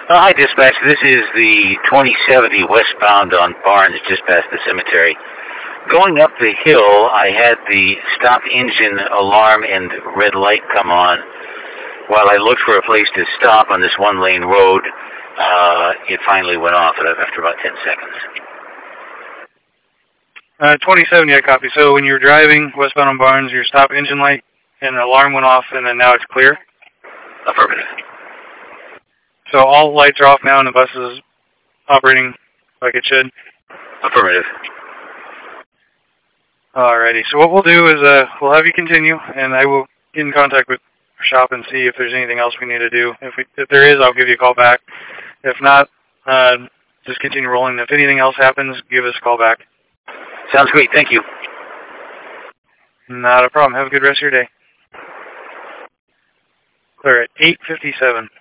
Hi, dispatch. This is the 2070 westbound on Barnes, just past the cemetery. Going up the hill, I had the stop engine alarm and red light come on. While I looked for a place to stop on this one-lane road, it finally went off after about 10 seconds. 2070, I copy. So when you were driving westbound on Barnes, your stop engine light and the alarm went off, and then now it's clear? Affirmative. So all lights are off now and the bus is operating like it should? Affirmative. Alrighty. So what we'll do is we'll have you continue, and I will get in contact with our shop and see if there's anything else we need to do. If there is, I'll give you a call back. If not, just continue rolling. If anything else happens, give us a call back. Sounds great. Thank you. Not a problem. Have a good rest of your day. Clear at 8:57.